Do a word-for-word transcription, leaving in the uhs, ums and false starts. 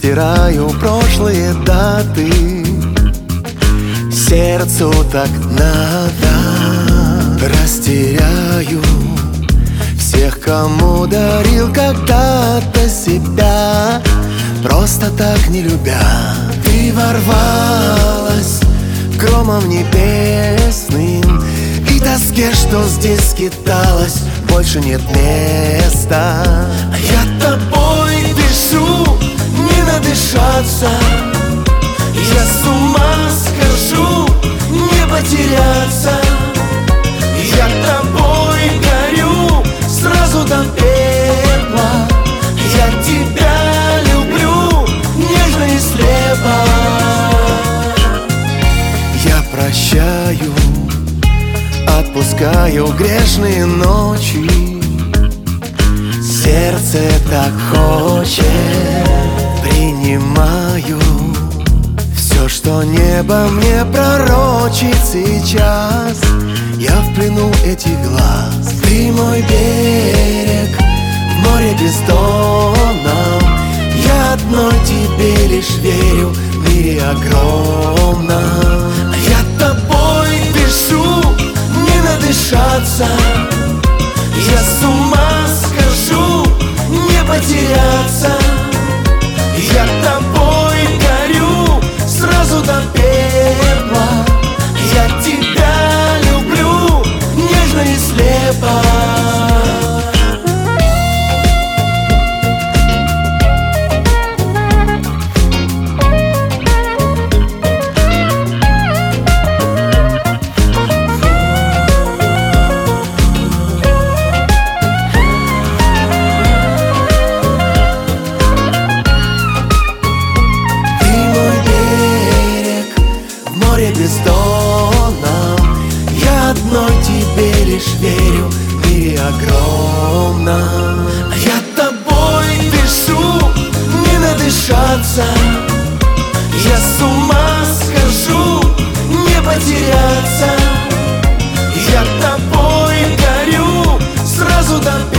стираю прошлые даты. Сердцу так надо. Растеряю всех, кому дарил когда-то себя, просто так не любя. Ты ворвалась громом небесным, и тоске, что здесь скиталась, больше нет места. А я тобой дышу, не надышаться. Я с ума схожу, не потеряться. Я тобой горю, сразу до пепла. Я тебя люблю, нежно и слепо. Я прощаю, отпускаю грешные ночи. Сердце так хочет, принимаю все, что небо мне пророчит сейчас. Я в плену этих глаз. Ты мой берег в море бездонном. Я одной тебе лишь верю в мире огромном. Я тобой дышу, не надышаться. Я с ума схожу, не потеряться. Я тобой горю, сразу до пепла. Я тебя люблю, нежно и слепо. Бездонном. Я одной тебе лишь верю в мире огромном. Я тобой дышу, не надышаться. Я с ума схожу, не потеряться. Я тобой горю, сразу до